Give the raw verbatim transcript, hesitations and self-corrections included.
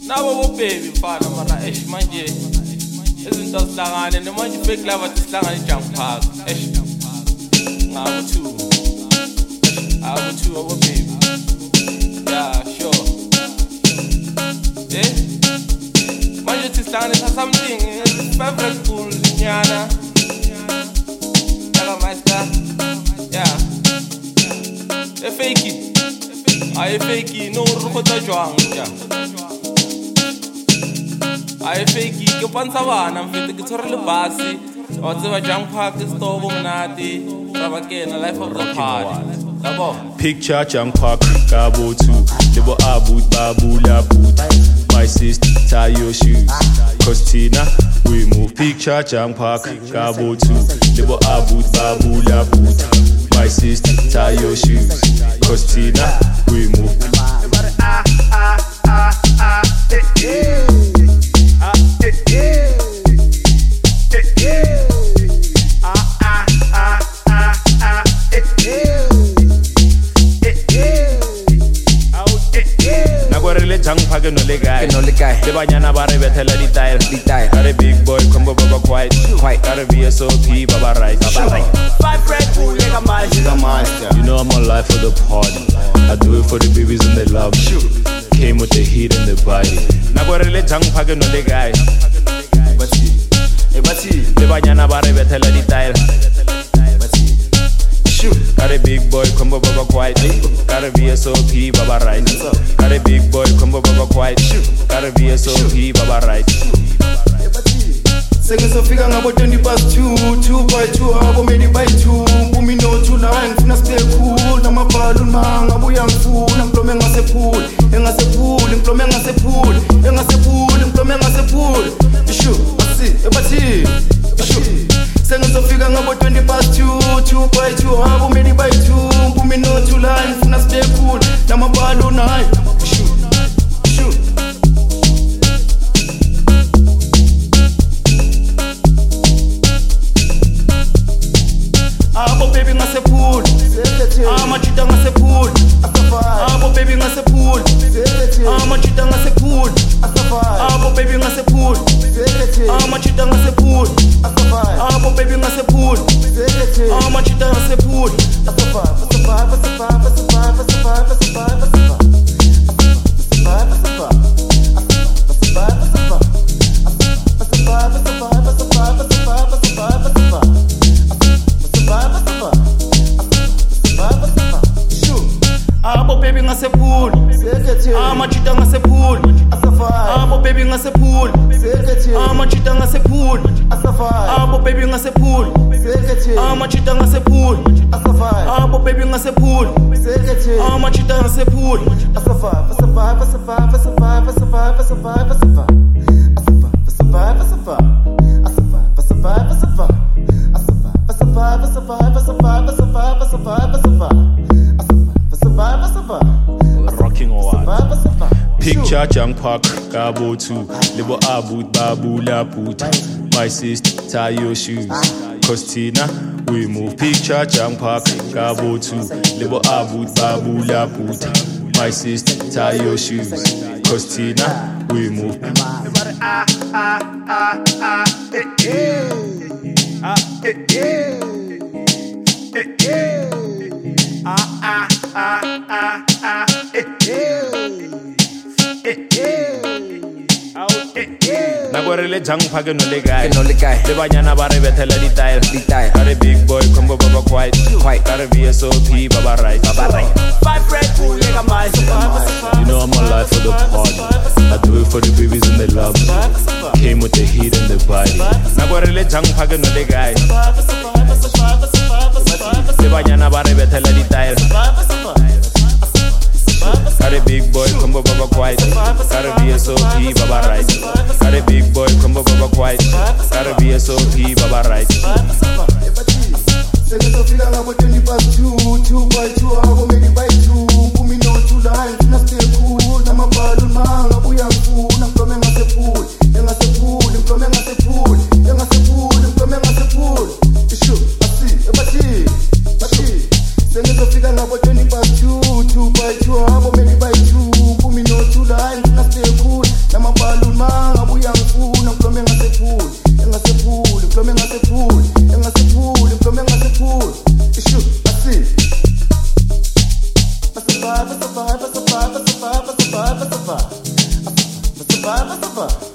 Nabo bo baby mfana mara eish manje izinto sihlangane nemanje fake lava sihlangane jump park eish ngawo two ngawo two abo baby yeah sure eh manje sihlangane sa something favorite cool nyana yaga master yeah e fake it I fake it no rukota jwang ja I fake it ke pansa bana mfete ke tshware le basi wa tseba jang park store monate ra ba kena life of the party yabo picture jang park Gabo two lebo abu babu la boot my sister tie your shoes cause Tina we move picture jang park Gabo two lebo abu babu la boot my sister tie your shoes cause Tina we move ah ah ah ah eh jang phake no le guy no le guy le banyana ba re bethela di tire di tire are big boy combo baba quiet quiet are V S O P baba right baba right five red bull like a master you know I'm alive for the party I do it for the babies and they love me came with the heat and the body na go re le jang phake no le guy bati e bati le banyana ba re bethela di tire got a big boy combo baba quiet got a V S O P baba right got a big boy combo baba quiet got a V S O P baba right sengizofika ngabo twenty past two two by two abo medi by two umi no two la ngifuna stay cool namabhaluni manga buya ngifuna ngiplome ngase pool engase pool ngiplome ngase pool engase pool ngiplome ngase pool ishu asi ebathi ishu sengizofika ngabo twenty past two two by two abo medi by two umi no two la ngifuna stay cool namabhaluni hayi ishu ishu abo baby ngase pool ama chita ngase pool abo baby ngase pool ama chita ngase pool abo baby ngase pool ama chita ngase pool abo baby ngase pool ama chita ngase pool abo baby ngase pool ama chita ngase pool abo baby ngase pool ama chita ngase pool abo baby ngase pool ama chita ngase pool abo baby ngase pool ama chita ngase pool rocking on picture jang park Gabo two lebo abu babu la boot my sister tie your shoes cause Tina we move picture jang park Gabo two lebo abu babu la boot my sister tie your shoes cause Tina we move ah ah ah ah eh eh ah eh eh eh eh ah ah ah ah ah eh eh na go re le jang phake no le guy no le guy le banyana ba re bethela di tire di tire got a big boy combo baba quiet quiet got a V S O P baba right baba right five red bull like a master you know I'm alive for the party I do it for the babies and they love me came with the heat and the body na go re le jang phake no le guy le banyana ba re bethela di tire got a big boy combo baba quiet got a V S O P baba right got a big boy combo baba quiet got a V S O P baba right sengizofika ngabo twenty past two two by two abo medi by two umi no two la ngifuna stay cool namabhaluni manga buya ngifuna ngiplome ngase pool engase pool ngiplome ngase pool engase pool ngiplome ngase pool ishu asi ebathi bathi sengizofika ngabo twenty past two two by two abo medi by two umi no two la ngifuna stay cool Namaballoon mangabuya ngifuna ngiplome ngasephuli engasephuli ngiplome ngasephuli engasephuli ngiplome ngasephuli ishu asi Survive, survive, survive, survive, survive, survive, survive, survive, survive.